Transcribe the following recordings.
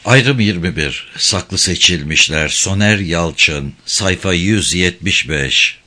Ayrım 21. Saklı seçilmişler. Soner Yalçın. Sayfa 175.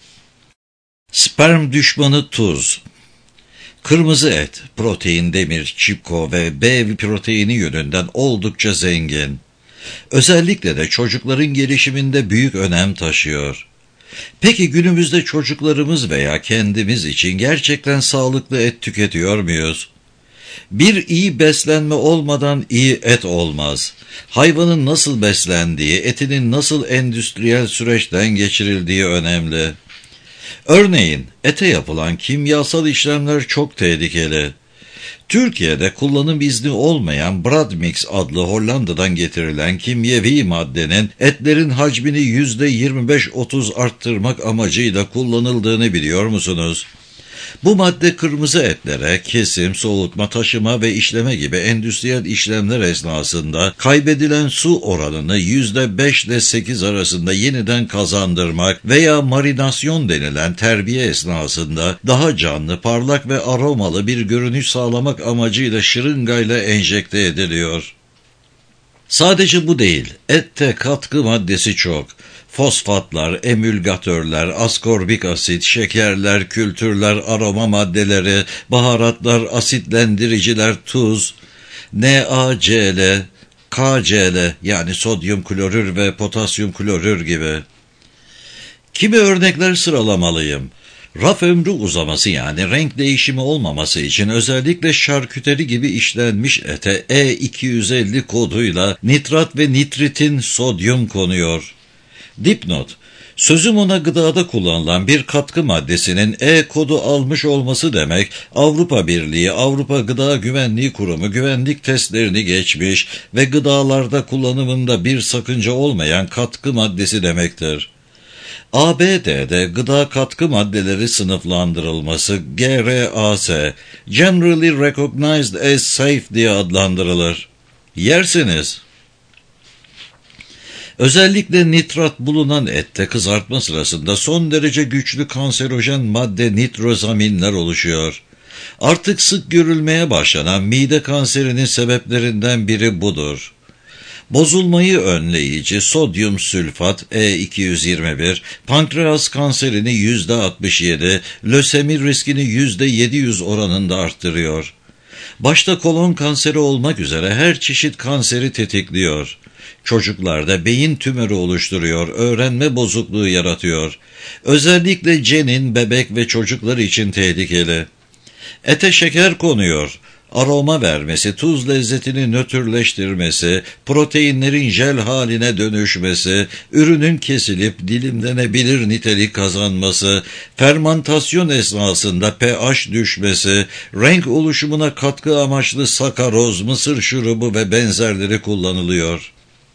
Sperm düşmanı tuz. Kırmızı et, protein, demir, çinko ve B proteini yönünden oldukça zengin. Özellikle de çocukların gelişiminde büyük önem taşıyor. Peki günümüzde çocuklarımız veya kendimiz için gerçekten sağlıklı et tüketiyor muyuz? Bir iyi beslenme olmadan iyi et olmaz. Hayvanın nasıl beslendiği, etinin nasıl endüstriyel süreçten geçirildiği önemli. Örneğin ete yapılan kimyasal işlemler çok tehlikeli. Türkiye'de kullanım izni olmayan Bradmix adlı Hollanda'dan getirilen kimyevi maddenin etlerin hacmini %25-30 arttırmak amacıyla kullanıldığını biliyor musunuz? Bu madde kırmızı etlere kesim, soğutma, taşıma ve işleme gibi endüstriyel işlemler esnasında kaybedilen su oranını %5 ile 8 arasında yeniden kazandırmak veya marinasyon denilen terbiye esnasında daha canlı, parlak ve aromalı bir görünüş sağlamak amacıyla şırıngayla enjekte ediliyor. Sadece bu değil, ette katkı maddesi çok. Fosfatlar, emülgatörler, askorbik asit, şekerler, kültürler, aroma maddeleri, baharatlar, asitlendiriciler, tuz, NaCl, KCl yani sodyum klorür ve potasyum klorür gibi. Kimi örnekler sıralamalıyım. Raf ömrü uzaması yani renk değişimi olmaması için özellikle şarküteri gibi işlenmiş ete E250 koduyla nitrat ve nitritin sodyum konuyor. Dipnot: sözüm ona gıdada kullanılan bir katkı maddesinin E kodu almış olması demek, Avrupa Birliği, Avrupa Gıda Güvenliği Kurumu güvenlik testlerini geçmiş ve gıdalarda kullanımında bir sakınca olmayan katkı maddesi demektir. ABD'de gıda katkı maddeleri sınıflandırılması GRAS, Generally Recognized as Safe diye adlandırılır. Yersiniz. Özellikle nitrat bulunan ette kızartma sırasında son derece güçlü kanserojen madde nitrozaminler oluşuyor. Artık sık görülmeye başlanan mide kanserinin sebeplerinden biri budur. Bozulmayı önleyici sodyum sülfat E221, pankreas kanserini %67, lösemi riskini %700 oranında arttırıyor. Başta kolon kanseri olmak üzere her çeşit kanseri tetikliyor. Çocuklarda beyin tümörü oluşturuyor, öğrenme bozukluğu yaratıyor. Özellikle cenin, bebek ve çocuklar için tehlikeli. Ete şeker konuyor. Aroma vermesi, tuz lezzetini nötrleştirmesi, proteinlerin jel haline dönüşmesi, ürünün kesilip dilimlenebilir nitelik kazanması, fermantasyon esnasında pH düşmesi, renk oluşumuna katkı amaçlı sakaroz, mısır şurubu ve benzerleri kullanılıyor.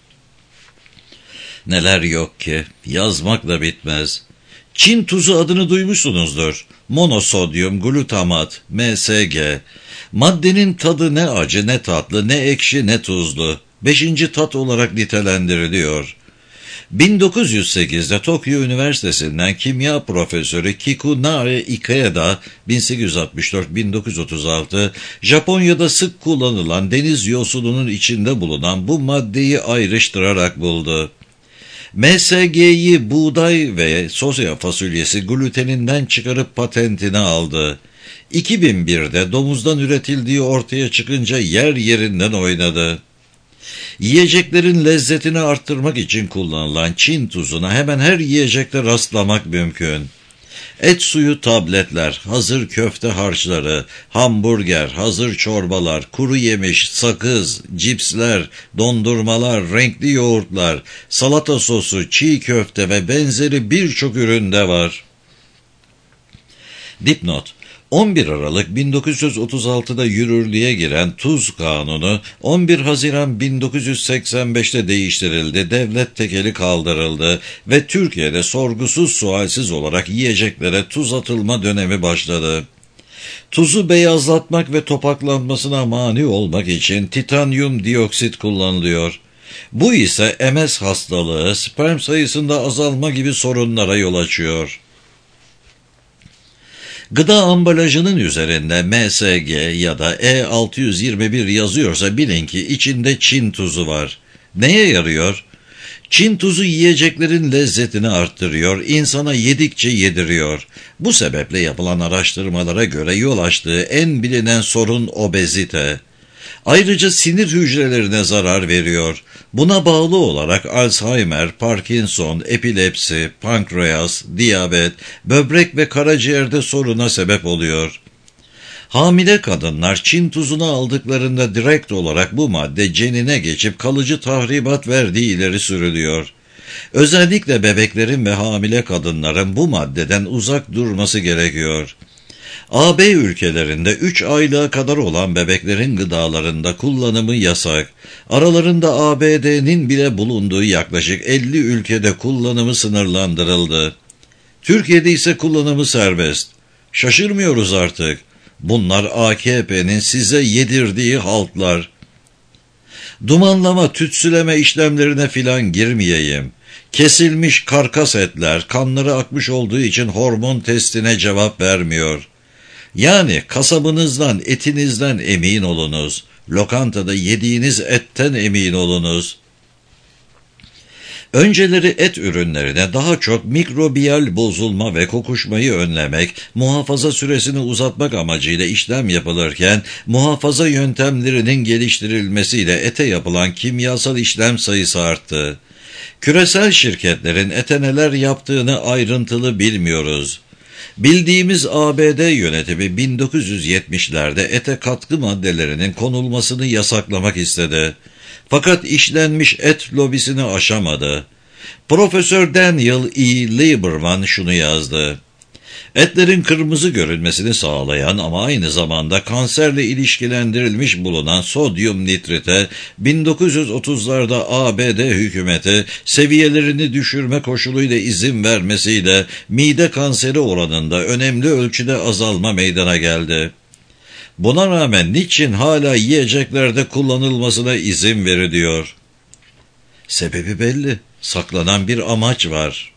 Neler yok ki, yazmakla bitmez. Çin tuzu adını duymuşsunuzdur. Monosodyum glutamat, MSG. Maddenin tadı ne acı, ne tatlı, ne ekşi, ne tuzlu. 5. tat olarak nitelendiriliyor. 1908'de Tokyo Üniversitesi'nden kimya profesörü Kikunari Ikeda 1864-1936 Japonya'da sık kullanılan deniz yosununun içinde bulunan bu maddeyi ayrıştırarak buldu. MSG'yi buğday ve soya fasulyesi gluteninden çıkarıp patentini aldı. 2001'de domuzdan üretildiği ortaya çıkınca yer yerinden oynadı. Yiyeceklerin lezzetini arttırmak için kullanılan Çin tuzuna hemen her yiyecekte rastlamak mümkün. Et suyu tabletler, hazır köfte harçları, hamburger, hazır çorbalar, kuru yemiş, sakız, cipsler, dondurmalar, renkli yoğurtlar, salata sosu, çiğ köfte ve benzeri birçok üründe var. Dipnot: 11 Aralık 1936'da yürürlüğe giren Tuz Kanunu 11 Haziran 1985'te değiştirildi, devlet tekeli kaldırıldı ve Türkiye'de sorgusuz sualsiz olarak yiyeceklere tuz atılma dönemi başladı. Tuzu beyazlatmak ve topaklanmasına mani olmak için titanyum dioksit kullanılıyor. Bu ise MS hastalığı, sperm sayısında azalma gibi sorunlara yol açıyor. Gıda ambalajının üzerinde MSG ya da E621 yazıyorsa bilin ki içinde Çin tuzu var. Neye yarıyor? Çin tuzu yiyeceklerin lezzetini arttırıyor, insana yedikçe yediriyor. Bu sebeple yapılan araştırmalara göre yol açtığı en bilinen sorun obezite. Ayrıca sinir hücrelerine zarar veriyor. Buna bağlı olarak Alzheimer, Parkinson, epilepsi, pankreas, diyabet, böbrek ve karaciğerde soruna sebep oluyor. Hamile kadınlar Çin tuzunu aldıklarında direkt olarak bu madde cenine geçip kalıcı tahribat verdiği ileri sürülüyor. Özellikle bebeklerin ve hamile kadınların bu maddeden uzak durması gerekiyor. AB ülkelerinde 3 aylığa kadar olan bebeklerin gıdalarında kullanımı yasak. Aralarında ABD'nin bile bulunduğu yaklaşık 50 ülkede kullanımı sınırlandırıldı. Türkiye'de ise kullanımı serbest. Şaşırmıyoruz artık. Bunlar AKP'nin size yedirdiği haltlar. Dumanlama, tütsüleme işlemlerine filan girmeyeyim. Kesilmiş karkas etler kanları akmış olduğu için hormon testine cevap vermiyor. Yani kasabınızdan, etinizden emin olunuz. Lokantada yediğiniz etten emin olunuz. Önceleri et ürünlerine daha çok mikrobiyal bozulma ve kokuşmayı önlemek, muhafaza süresini uzatmak amacıyla işlem yapılırken, muhafaza yöntemlerinin geliştirilmesiyle ete yapılan kimyasal işlem sayısı arttı. Küresel şirketlerin ete neler yaptığını ayrıntılı bilmiyoruz. Bildiğimiz ABD yönetimi 1970'lerde ete katkı maddelerinin konulmasını yasaklamak istedi. Fakat işlenmiş et lobisini aşamadı. Profesör Daniel E. Lieberman şunu yazdı. Etlerin kırmızı görünmesini sağlayan ama aynı zamanda kanserle ilişkilendirilmiş bulunan sodyum nitrite 1930'larda ABD hükümeti seviyelerini düşürme koşuluyla izin vermesiyle mide kanseri oranında önemli ölçüde azalma meydana geldi. Buna rağmen niçin hala yiyeceklerde kullanılmasına izin veriliyor? Sebebi belli. Saklanan bir amaç var.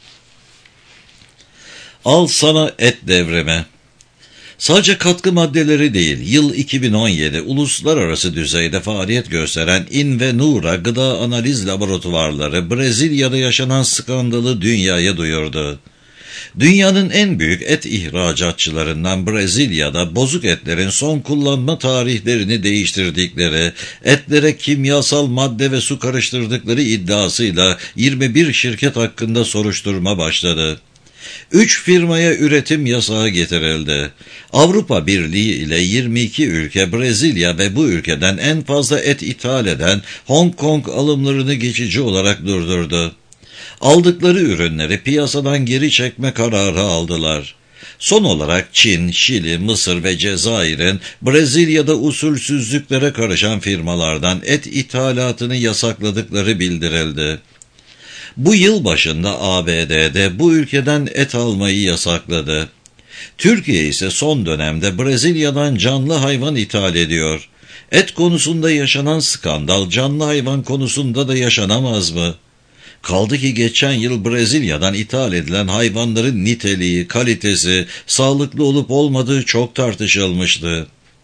Al sana et devrimi. Sadece katkı maddeleri değil, yıl 2017 uluslararası düzeyde faaliyet gösteren Invenura Gıda Analiz Laboratuvarları Brezilya'da yaşanan skandalı dünyaya duyurdu. Dünyanın en büyük et ihracatçılarından Brezilya'da bozuk etlerin son kullanma tarihlerini değiştirdikleri, etlere kimyasal madde ve su karıştırdıkları iddiasıyla 21 şirket hakkında soruşturma başladı. 3 firmaya üretim yasağı getirildi. Avrupa Birliği ile 22 ülke Brezilya ve bu ülkeden en fazla et ithal eden Hong Kong alımlarını geçici olarak durdurdu. Aldıkları ürünleri piyasadan geri çekme kararı aldılar. Son olarak Çin, Şili, Mısır ve Cezayir'in Brezilya'da usulsüzlüklere karışan firmalardan et ithalatını yasakladıkları bildirildi. Bu yıl başında ABD'de bu ülkeden et almayı yasakladı. Türkiye ise son dönemde Brezilya'dan canlı hayvan ithal ediyor. Et konusunda yaşanan skandal canlı hayvan konusunda da yaşanamaz mı? Kaldı ki geçen yıl Brezilya'dan ithal edilen hayvanların niteliği, kalitesi, sağlıklı olup olmadığı çok tartışılmıştı.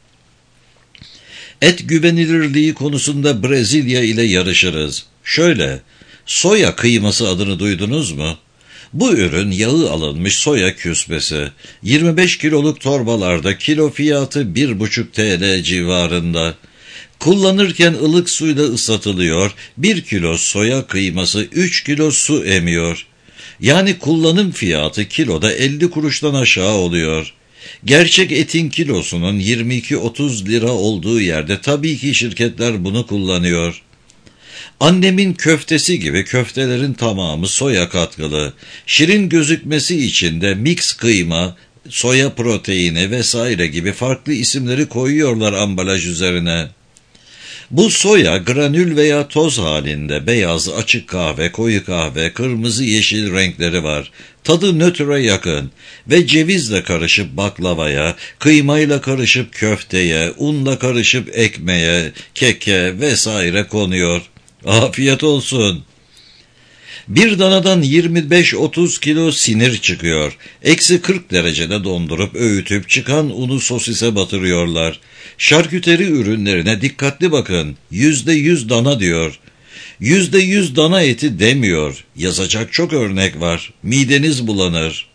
Et güvenilirliği konusunda Brezilya ile yarışırız. Şöyle, soya kıyması adını duydunuz mu? Bu ürün yağı alınmış soya küspesi. 25 kiloluk torbalarda kilo fiyatı 1,5 TL civarında. Kullanırken ılık suyla ıslatılıyor, 1 kilo soya kıyması 3 kilo su emiyor. Yani kullanım fiyatı kiloda 50 kuruştan aşağı oluyor. Gerçek etin kilosunun 22-30 lira olduğu yerde tabii ki şirketler bunu kullanıyor. Annemin köftesi gibi köftelerin tamamı soya katkılı. Şirin gözükmesi için de mix kıyma, soya proteini vesaire gibi farklı isimleri koyuyorlar ambalaj üzerine. Bu soya granül veya toz halinde beyaz, açık kahve, koyu kahve, kırmızı, yeşil renkleri var. Tadı nötre yakın ve cevizle karışıp baklavaya, kıymayla karışıp köfteye, unla karışıp ekmeğe, keke vesaire konuyor. Afiyet olsun. Bir danadan 25-30 kilo sinir çıkıyor. Eksi 40 derecede dondurup öğütüp çıkan unu sosise batırıyorlar. Şarküteri ürünlerine dikkatli bakın. %100 dana diyor. %100 dana eti demiyor. Yazacak çok örnek var. Mideniz bulanır.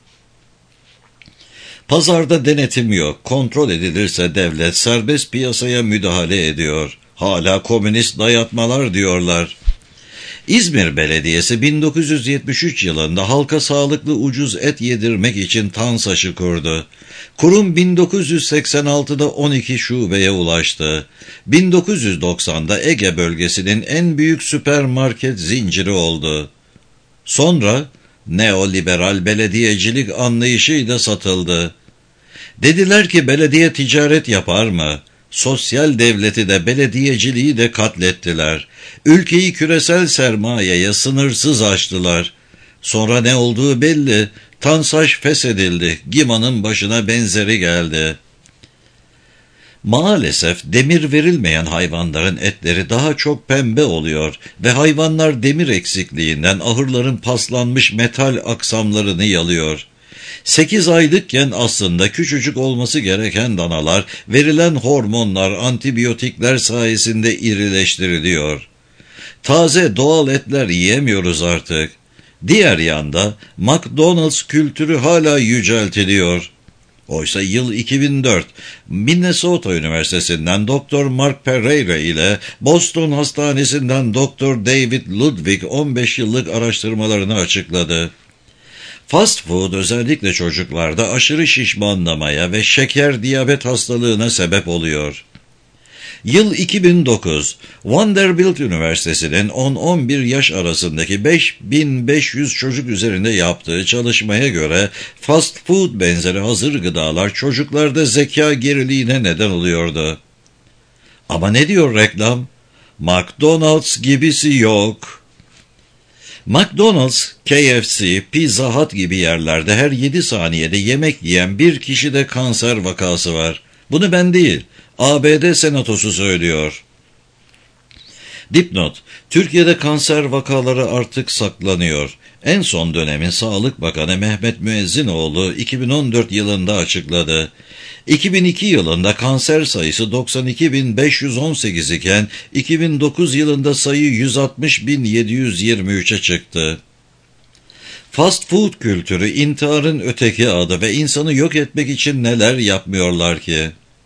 Pazarda denetim yok. Kontrol edilirse devlet serbest piyasaya müdahale ediyor. Hala komünist dayatmalar diyorlar. İzmir Belediyesi 1973 yılında halka sağlıklı ucuz et yedirmek için TANSAŞ'ı kurdu. Kurum 1986'da 12 şubeye ulaştı. 1990'da Ege bölgesinin en büyük süpermarket zinciri oldu. Sonra neoliberal belediyecilik anlayışıyla satıldı. Dediler ki belediye ticaret yapar mı? Sosyal devleti de belediyeciliği de katlettiler. Ülkeyi küresel sermayeye sınırsız açtılar. Sonra ne olduğu belli. TANSAŞ feshedildi. GİMA'nın başına benzeri geldi. Maalesef demir verilmeyen hayvanların etleri daha çok pembe oluyor ve hayvanlar demir eksikliğinden ahırların paslanmış metal aksamlarını yalıyor. 8 aylıkken aslında küçücük olması gereken danalar verilen hormonlar, antibiyotikler sayesinde irileştiriliyor. Taze doğal etler yiyemiyoruz artık. Diğer yanda McDonald's kültürü hala yüceltiliyor. Oysa yıl 2004, Minnesota Üniversitesi'nden Dr. Mark Pereira ile Boston Hastanesi'nden Dr. David Ludwig 15 yıllık araştırmalarını açıkladı. Fast food özellikle çocuklarda aşırı şişmanlamaya ve şeker diyabet hastalığına sebep oluyor. Yıl 2009, Vanderbilt Üniversitesi'nin 10-11 yaş arasındaki 5500 çocuk üzerinde yaptığı çalışmaya göre fast food benzeri hazır gıdalar çocuklarda zeka geriliğine neden oluyordu. Ama ne diyor reklam? McDonald's gibisi yok. McDonald's, KFC, Pizza Hut gibi yerlerde her 7 saniyede yemek yiyen bir kişide kanser vakası var. Bunu ben değil, ABD Senatosu söylüyor. Dipnot, Türkiye'de kanser vakaları artık saklanıyor. En son dönemin Sağlık Bakanı Mehmet Müezzinoğlu 2014 yılında açıkladı. 2002 yılında kanser sayısı 92.518 iken 2009 yılında sayı 160.723'e çıktı. Fast food kültürü intiharın öteki adı ve insanı yok etmek için neler yapmıyorlar ki?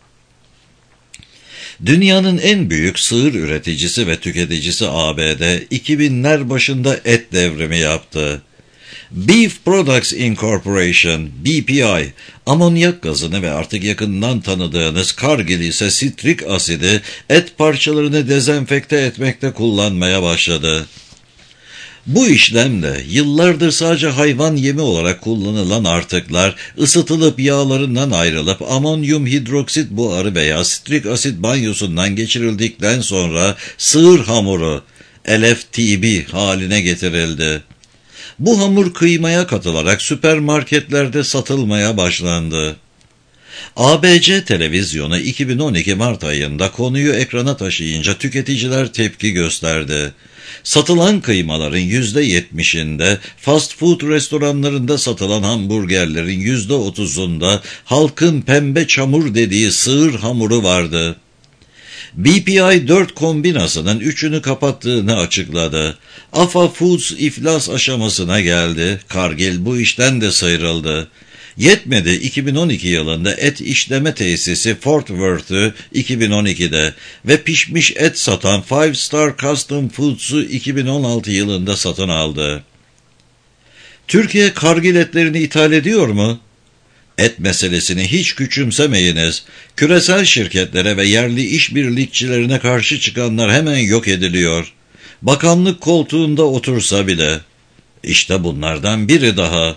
Dünyanın en büyük sığır üreticisi ve tüketicisi ABD, 2000'ler başında et devrimi yaptı. Beef Products Incorporation, BPI, amonyak gazını ve artık yakından tanıdığınız Cargill ise sitrik asidi et parçalarını dezenfekte etmekte kullanmaya başladı. Bu işlemle yıllardır sadece hayvan yemi olarak kullanılan artıklar ısıtılıp yağlarından ayrılıp amonyum hidroksit buharı veya sitrik asit banyosundan geçirildikten sonra sığır hamuru LFTB haline getirildi. Bu hamur kıymaya katılarak süpermarketlerde satılmaya başlandı. ABC televizyonu 2012 Mart ayında konuyu ekrana taşıyınca tüketiciler tepki gösterdi. Satılan kıymaların %70'inde, fast food restoranlarında satılan hamburgerlerin %30'unda halkın pembe çamur dediği sığır hamuru vardı. BPI 4 kombinasının 3'ünü kapattığını açıkladı. AFA Foods iflas aşamasına geldi. Cargill bu işten de sıyrıldı. Yetmedi, 2012 yılında et işleme tesisi Fort Worth'ü 2012'de ve pişmiş et satan Five Star Custom Foods'u 2016 yılında satın aldı. Türkiye Cargill etlerini ithal ediyor mu? Et meselesini hiç küçümsemeyiniz. Küresel şirketlere ve yerli işbirlikçilerine karşı çıkanlar hemen yok ediliyor. Bakanlık koltuğunda otursa bile. İşte bunlardan biri daha.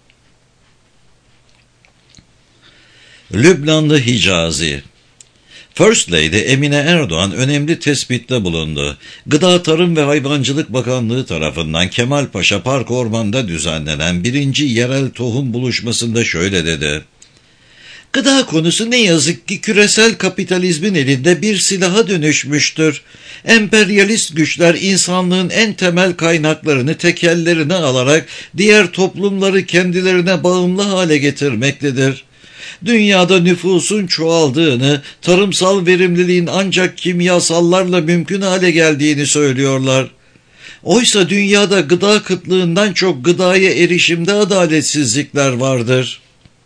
Lübnanlı Hicazi. First Lady Emine Erdoğan önemli tespitte bulundu. Gıda Tarım ve Hayvancılık Bakanlığı tarafından Kemalpaşa Park Orman'da düzenlenen 1. Yerel Tohum Buluşması'nda şöyle dedi. Gıda konusu ne yazık ki küresel kapitalizmin elinde bir silaha dönüşmüştür. Emperyalist güçler insanlığın en temel kaynaklarını tekellerine alarak diğer toplumları kendilerine bağımlı hale getirmektedir. Dünyada nüfusun çoğaldığını, tarımsal verimliliğin ancak kimyasallarla mümkün hale geldiğini söylüyorlar. Oysa dünyada gıda kıtlığından çok gıdaya erişimde adaletsizlikler vardır.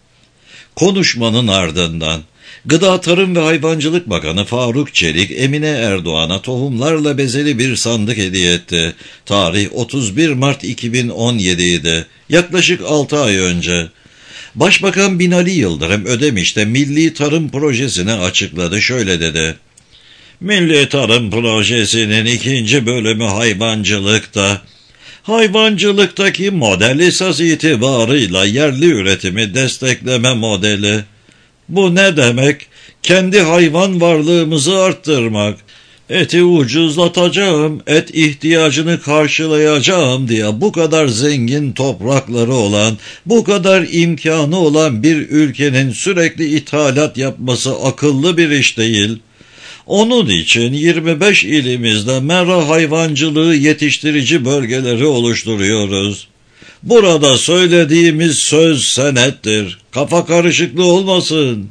Konuşmanın ardından Gıda Tarım ve Hayvancılık Bakanı Faruk Çelik, Emine Erdoğan'a tohumlarla bezeli bir sandık hediye etti. Tarih 31 Mart 2017 idi. Yaklaşık 6 ay önce. Başbakan Binali Yıldırım Ödemiş'te Milli Tarım Projesi'ni açıkladı. Şöyle dedi: Milli Tarım Projesi'nin 2. bölümü hayvancılıkta. Hayvancılıktaki model esas itibarıyla yerli üretimi destekleme modeli. Bu ne demek? Kendi hayvan varlığımızı arttırmak. Eti ucuzlatacağım, et ihtiyacını karşılayacağım diye bu kadar zengin toprakları olan, bu kadar imkanı olan bir ülkenin sürekli ithalat yapması akıllı bir iş değil. Onun için 25 ilimizde mera hayvancılığı yetiştirici bölgeleri oluşturuyoruz. Burada söylediğimiz söz senettir. Kafa karışıklığı olmasın.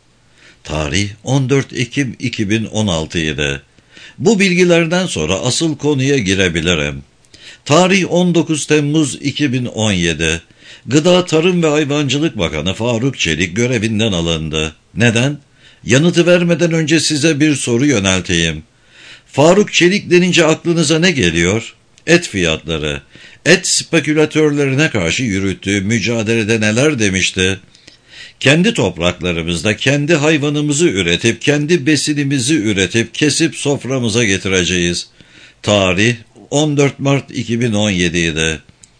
Tarih 14 Ekim 2016 idi. Bu bilgilerden sonra asıl konuya girebilirim. Tarih 19 Temmuz 2017. Gıda, Tarım ve Hayvancılık Bakanı Faruk Çelik görevinden alındı. Neden? Yanıtı vermeden önce size bir soru yönelteyim. Faruk Çelik denince aklınıza ne geliyor? Et fiyatları. Et spekülatörlerine karşı yürüttüğü mücadelede neler demişti? Kendi topraklarımızda kendi hayvanımızı üretip, kendi besinimizi üretip, kesip soframıza getireceğiz. Tarih 14 Mart 2017'de.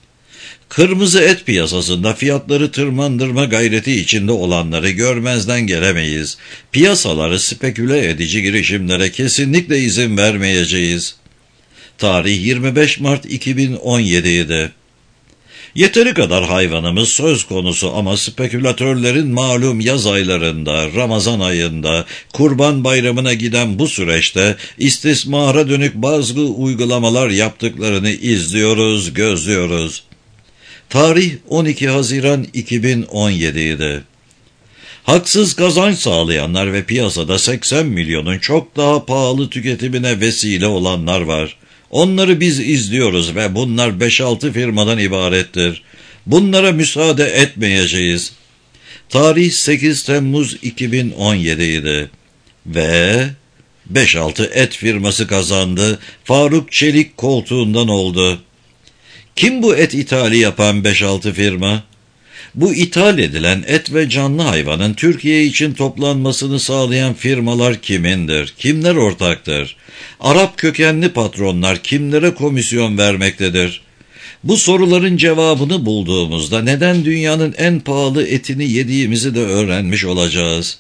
Kırmızı et piyasasında fiyatları tırmandırma gayreti içinde olanları görmezden gelemeyiz. Piyasaları speküle edici girişimlere kesinlikle izin vermeyeceğiz. Tarih 25 Mart 2017'de. Yeteri kadar hayvanımız söz konusu ama spekülatörlerin malum yaz aylarında, Ramazan ayında, Kurban Bayramı'na giden bu süreçte istismara dönük bazı uygulamalar yaptıklarını izliyoruz, gözlüyoruz. Tarih 12 Haziran 2017'de. Haksız kazanç sağlayanlar ve piyasada 80 milyonun çok daha pahalı tüketimine vesile olanlar var. Onları biz izliyoruz ve bunlar 5-6 firmadan ibarettir. Bunlara müsaade etmeyeceğiz. Tarih 8 Temmuz 2017'ydi. Ve 5-6 et firması kazandı. Faruk Çelik koltuğundan oldu. Kim bu et ithali yapan 5-6 firma? Bu ithal edilen et ve canlı hayvanın Türkiye için toplanmasını sağlayan firmalar kimindir? Kimler ortaktır? Arap kökenli patronlar kimlere komisyon vermektedir? Bu soruların cevabını bulduğumuzda neden dünyanın en pahalı etini yediğimizi de öğrenmiş olacağız.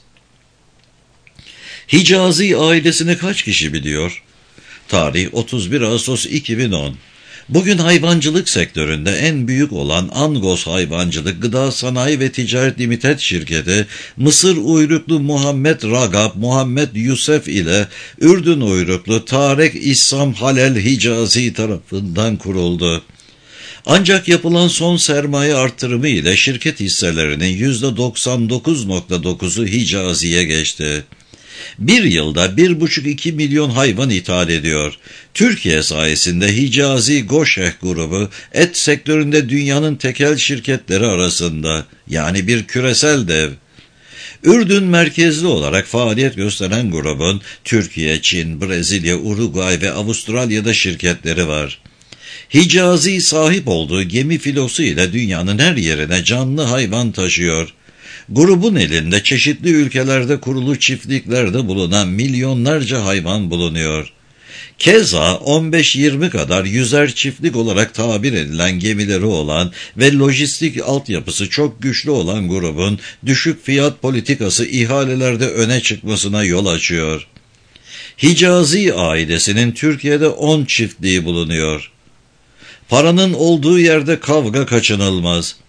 Hicazi ailesini kaç kişi biliyor? Tarih 31 Ağustos 2010. Bugün hayvancılık sektöründe en büyük olan Angos Hayvancılık Gıda Sanayi ve Ticaret Limited şirketi, Mısır uyruklu Muhammed Ragab Muhammed Yusuf ile Ürdün uyruklu Tarek İssam Halel Hicazi tarafından kuruldu. Ancak yapılan son sermaye artırımı ile şirket hisselerinin %99.9'u Hicazi'ye geçti. Bir yılda 1,5-2 milyon hayvan ithal ediyor. Türkiye sayesinde Hicazi Goşeh grubu et sektöründe dünyanın tekel şirketleri arasında, yani bir küresel dev. Ürdün merkezli olarak faaliyet gösteren grubun Türkiye, Çin, Brezilya, Uruguay ve Avustralya'da şirketleri var. Hicazi sahip olduğu gemi filosu ile dünyanın her yerine canlı hayvan taşıyor. Grubun elinde çeşitli ülkelerde kurulu çiftliklerde bulunan milyonlarca hayvan bulunuyor. Keza 15-20 kadar yüzer çiftlik olarak tabir edilen gemileri olan ve lojistik altyapısı çok güçlü olan grubun düşük fiyat politikası ihalelerde öne çıkmasına yol açıyor. Hicazi ailesinin Türkiye'de 10 çiftliği bulunuyor. Paranın olduğu yerde kavga kaçınılmaz.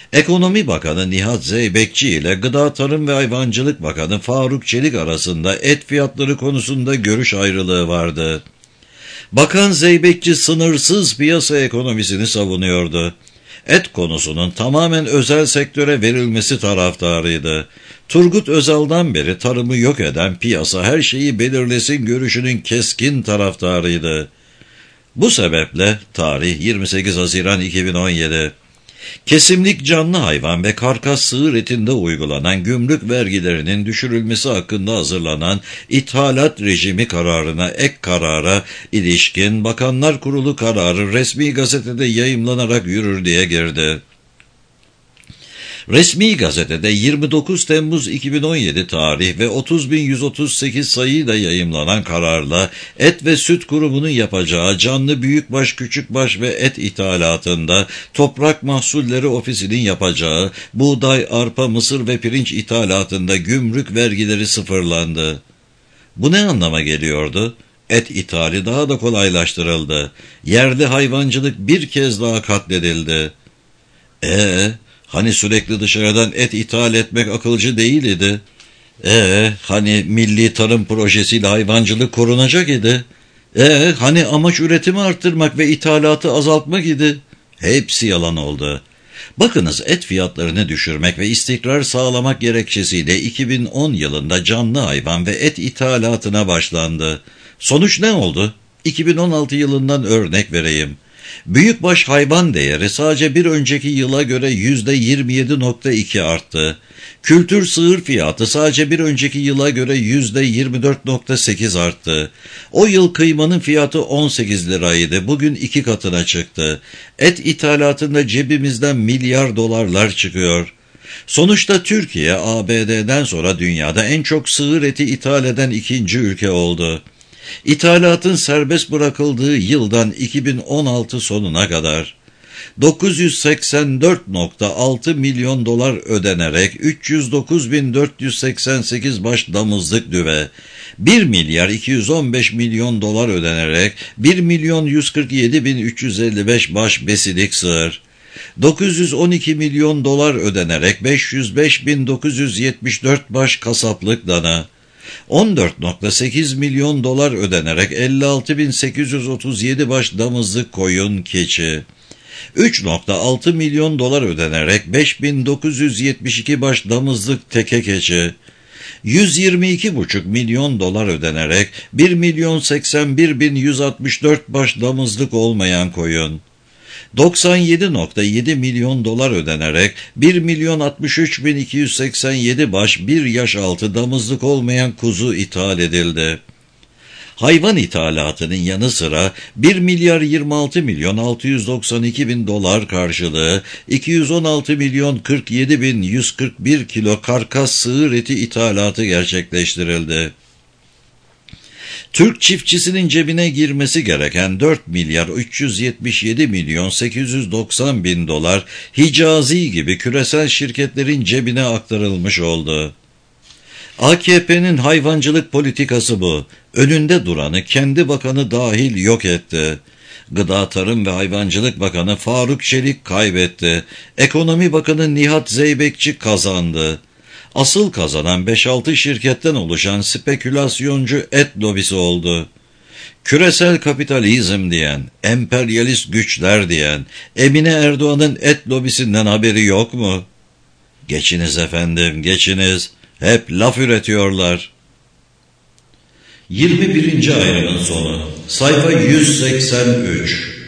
Ekonomi Bakanı Nihat Zeybekçi ile Gıda Tarım ve Hayvancılık Bakanı Faruk Çelik arasında et fiyatları konusunda görüş ayrılığı vardı. Bakan Zeybekçi sınırsız piyasa ekonomisini savunuyordu. Et konusunun tamamen özel sektöre verilmesi taraftarıydı. Turgut Özal'dan beri tarımı yok eden piyasa her şeyi belirlesin görüşünün keskin taraftarıydı. Bu sebeple tarih 28 Haziran 2017. Kesimlik canlı hayvan ve karkas sığır etinde uygulanan gümrük vergilerinin düşürülmesi hakkında hazırlanan ithalat rejimi kararına ek karara ilişkin Bakanlar Kurulu kararı resmi gazetede yayımlanarak yürürlüğe girdi. Resmi gazetede 29 Temmuz 2017 tarih ve 30.138 sayıyla yayımlanan kararla Et ve Süt Kurumu'nun yapacağı canlı büyükbaş, küçükbaş ve et ithalatında Toprak Mahsulleri Ofisi'nin yapacağı buğday, arpa, mısır ve pirinç ithalatında gümrük vergileri sıfırlandı. Bu ne anlama geliyordu? Et ithali daha da kolaylaştırıldı. Yerli hayvancılık bir kez daha katledildi. Hani sürekli dışarıdan et ithal etmek akılcı değil idi? Hani milli tarım projesiyle hayvancılık korunacak idi? Hani amaç üretimi arttırmak ve ithalatı azaltmak idi? Hepsi yalan oldu. Bakınız, et fiyatlarını düşürmek ve istikrar sağlamak gerekçesiyle 2010 yılında canlı hayvan ve et ithalatına başlandı. Sonuç ne oldu? 2016 yılından örnek vereyim. Büyükbaş hayvan değeri sadece bir önceki yıla göre %27.2 arttı. Kültür sığır fiyatı sadece bir önceki yıla göre %24.8 arttı. O yıl kıymanın fiyatı 18 liraydı. Bugün 2 katına çıktı. Et ithalatında cebimizden milyar dolarlar çıkıyor. Sonuçta Türkiye, ABD'den sonra dünyada en çok sığır eti ithal eden ikinci ülke oldu. İthalatın serbest bırakıldığı yıldan 2016 sonuna kadar 984.6 milyon dolar ödenerek 309.488 baş damızlık düve, 1 milyar 215 milyon dolar ödenerek 1.147.355 baş besilik sığır, 912 milyon dolar ödenerek 505.974 baş kasaplık dana, 14.8 milyon dolar ödenerek 56.837 baş damızlık koyun keçi, 3.6 milyon dolar ödenerek 5.972 baş damızlık teke keçi, 122,5 milyon dolar ödenerek 1.081.164 baş damızlık olmayan koyun, 97.7 milyon dolar ödenerek 1.063.287 baş 1 yaş altı damızlık olmayan kuzu ithal edildi. Hayvan ithalatının yanı sıra 1.026.692.000 dolar karşılığı 216.047.141 kilo karkas sığır eti ithalatı gerçekleştirildi. Türk çiftçisinin cebine girmesi gereken 4.377.890.000 dolar Hicazi gibi küresel şirketlerin cebine aktarılmış oldu. AKP'nin hayvancılık politikası bu. Önünde duranı kendi bakanı dahil yok etti. Gıda Tarım ve Hayvancılık Bakanı Faruk Çelik kaybetti. Ekonomi Bakanı Nihat Zeybekçi kazandı. Asıl kazanan 5-6 şirketten oluşan spekülasyoncu et lobisi oldu. Küresel kapitalizm diyen, emperyalist güçler diyen Emine Erdoğan'ın et lobisinden haberi yok mu? Geçiniz efendim, geçiniz. Hep laf üretiyorlar. 21. ayrımın sonu. Sayfa 183.